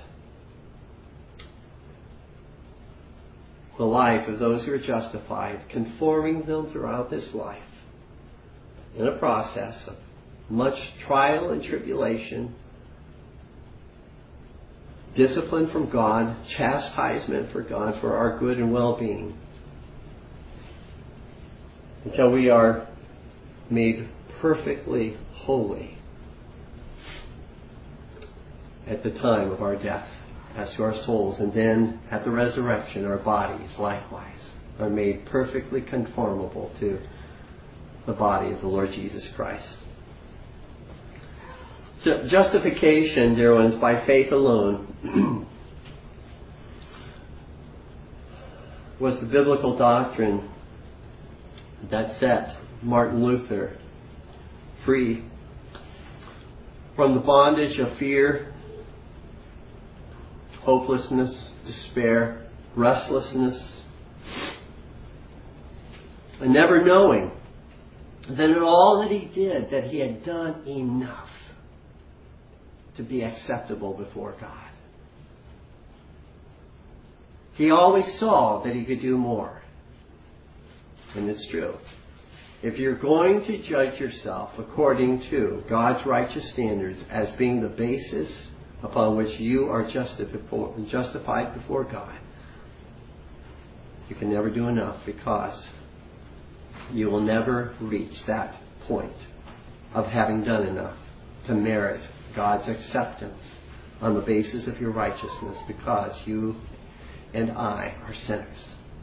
Speaker 1: the life of those who are justified, conforming them throughout this life in a process of much trial and tribulation, discipline from God, chastisement for God for our good and well-being, until we are made perfectly holy at the time of our death as to our souls, and then at the resurrection our bodies likewise are made perfectly conformable to the body of the Lord Jesus Christ. So justification, dear ones, by faith alone was the biblical doctrine that set Martin Luther free from the bondage of fear, hopelessness, despair, restlessness, and never knowing that in all that he did, that he had done enough to be acceptable before God. He always saw that he could do more. And it's true. If you're going to judge yourself according to God's righteous standards as being the basis upon which you are justified before God, you can never do enough, because you will never reach that point of having done enough to merit God's acceptance on the basis of your righteousness, because you and I are sinners.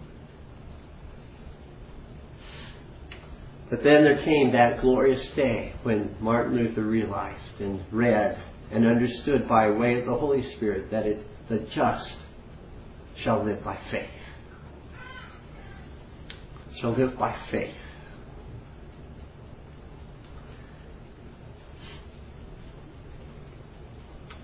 Speaker 1: But then there came that glorious day when Martin Luther realized and read and understood by way of the Holy Spirit that it, the just shall live by faith. Shall live by faith.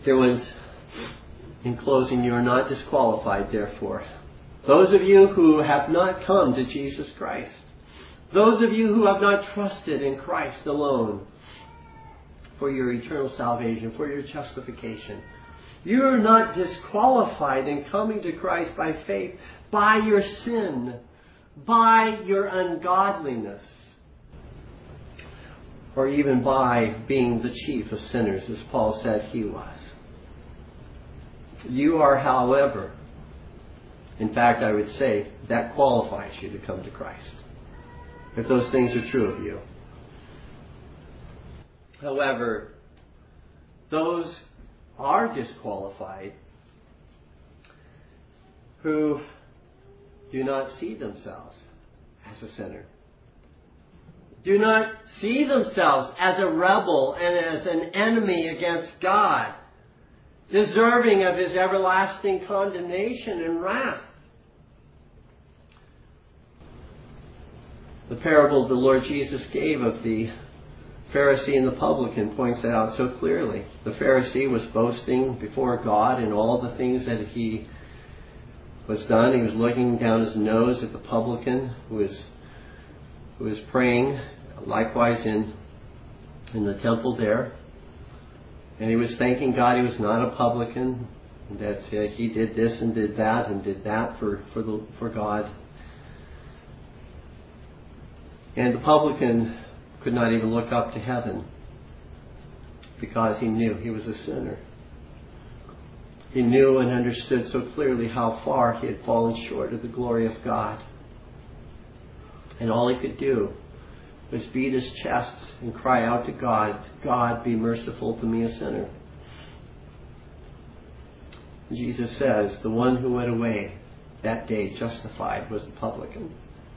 Speaker 1: Dear ones, in closing, you are not disqualified, therefore. Those of you who have not come to Jesus Christ, those of you who have not trusted in Christ alone for your eternal salvation, for your justification, you are not disqualified in coming to Christ by faith, by your sin, by your ungodliness, or even by being the chief of sinners, as Paul said he was. You are, however, in fact, I would say that qualifies you to come to Christ, if those things are true of you. However, those are disqualified who do not see themselves as a sinner, do not see themselves as a rebel and as an enemy against God, deserving of His everlasting condemnation and wrath. The parable the Lord Jesus gave of the Pharisee and the publican points that out so clearly. The Pharisee was boasting before God in all the things that he was done. He was looking down his nose at the publican who was who was praying, likewise in in the temple there. And he was thanking God he was not a publican, that uh, he did this and did that and did that for for the for God. And the publican could not even look up to heaven because he knew he was a sinner. He knew and understood so clearly how far he had fallen short of the glory of God. And all he could do was beat his chest and cry out to God, God, be merciful to me, a sinner. Jesus says the one who went away that day justified was the publican,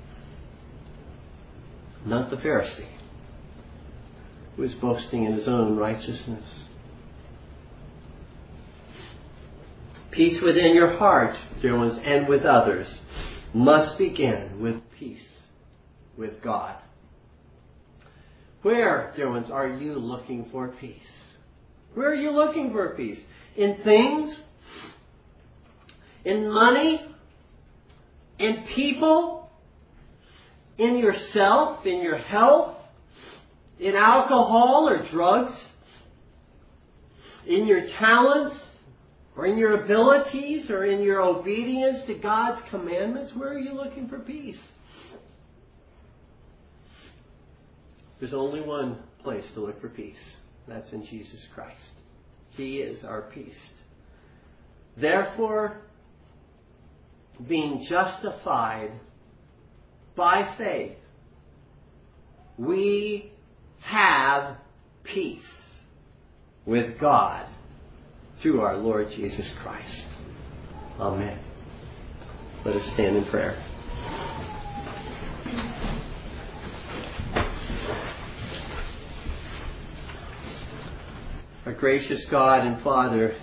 Speaker 1: not the Pharisee, who is boasting in his own righteousness. Peace within your heart, dear ones, and with others must begin with peace with God. Where, dear ones, are you looking for peace? Where are you looking for peace? In things? In money? In people? In yourself? In your health? In alcohol or drugs? In your talents? Or in your abilities? Or in your obedience to God's commandments? Where are you looking for peace? There's only one place to look for peace. That's in Jesus Christ. He is our peace. Therefore, being justified by faith, we have peace with God through our Lord Jesus Christ. Amen. Let us stand in prayer. Our gracious God and Father,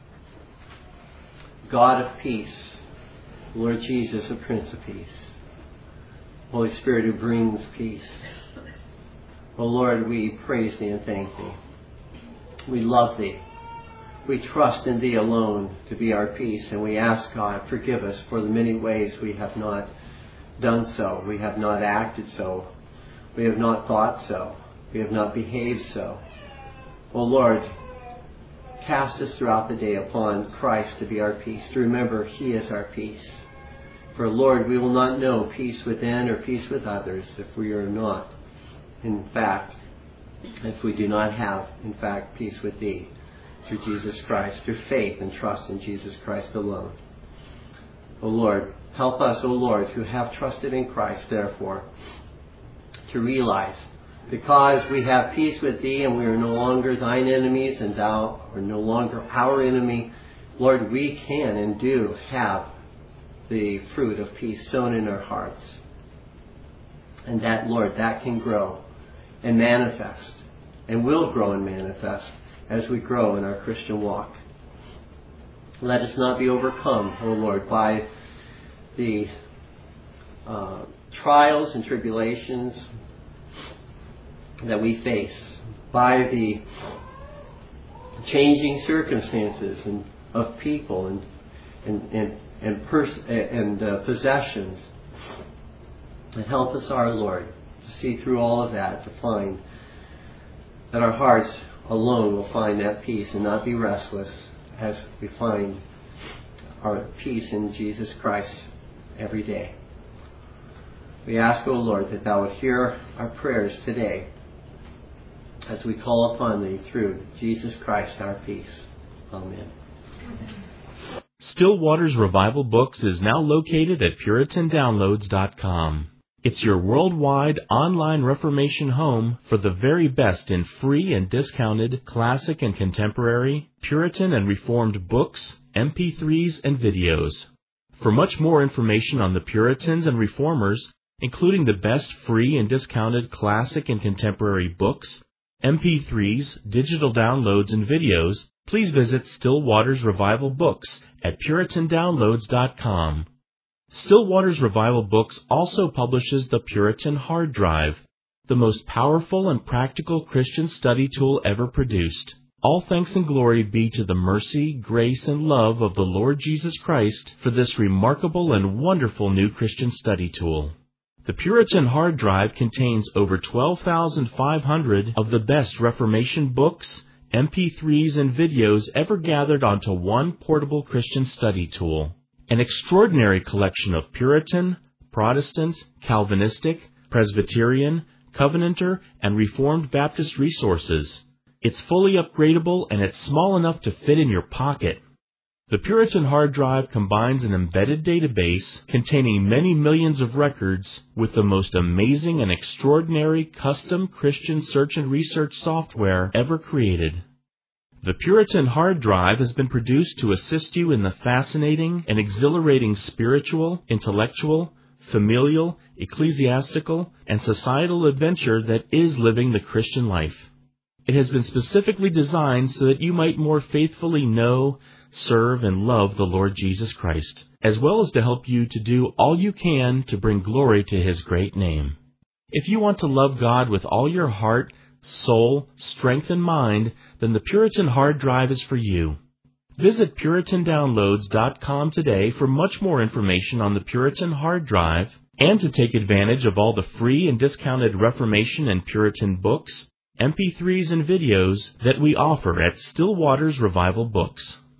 Speaker 1: God of peace, Lord Jesus, the Prince of Peace, Holy Spirit who brings peace. Oh Lord, we praise Thee and thank Thee. We love Thee. We trust in Thee alone to be our peace, and we ask, God, forgive us for the many ways we have not done so. We have not acted so. We have not thought so. We have not behaved so. Oh Lord, cast us throughout the day upon Christ to be our peace, to remember He is our peace. For Lord, we will not know peace within or peace with others if we are not, in fact, if we do not have, in fact, peace with Thee through Jesus Christ, through faith and trust in Jesus Christ alone. O Lord, help us, O Lord, who have trusted in Christ, therefore, to realize because we have peace with Thee and we are no longer Thine enemies and Thou are no longer our enemy, Lord, we can and do have the fruit of peace sown in our hearts. And that, Lord, that can grow and manifest and will grow and manifest as we grow in our Christian walk. Let us not be overcome, O Lord, by the uh, trials and tribulations that we face, by the changing circumstances and of people and and and and, pers- and uh, possessions. And help us, our Lord, to see through all of that, to find that our hearts alone will find that peace and not be restless as we find our peace in Jesus Christ every day. We ask, O Lord, that Thou would hear our prayers today as we call upon Thee through Jesus Christ, our peace. Amen.
Speaker 2: Still Waters Revival Books is now located at Puritan Downloads dot com. It's your worldwide online Reformation home for the very best in free and discounted classic and contemporary, Puritan and Reformed books, M P threes, and videos. For much more information on the Puritans and Reformers, including the best free and discounted classic and contemporary books, M P threes, digital downloads, and videos, please visit Still Waters Revival Books at Puritan Downloads dot com. Still Waters Revival Books also publishes the Puritan Hard Drive, the most powerful and practical Christian study tool ever produced. All thanks and glory be to the mercy, grace, and love of the Lord Jesus Christ for this remarkable and wonderful new Christian study tool. The Puritan Hard Drive contains over twelve thousand five hundred of the best Reformation books, M P threes, and videos ever gathered onto one portable Christian study tool. An extraordinary collection of Puritan, Protestant, Calvinistic, Presbyterian, Covenanter, and Reformed Baptist resources. It's fully upgradable and it's small enough to fit in your pocket. The Puritan Hard Drive combines an embedded database containing many millions of records with the most amazing and extraordinary custom Christian search and research software ever created. The Puritan Hard Drive has been produced to assist you in the fascinating and exhilarating spiritual, intellectual, familial, ecclesiastical, and societal adventure that is living the Christian life. It has been specifically designed so that you might more faithfully know, serve, and love the Lord Jesus Christ, as well as to help you to do all you can to bring glory to His great name. If you want to love God with all your heart, soul, strength, and mind, then the Puritan Hard Drive is for you. Visit Puritan Downloads dot com today for much more information on the Puritan Hard Drive and to take advantage of all the free and discounted Reformation and Puritan books, M P threes, and videos that we offer at Still Waters Revival Books.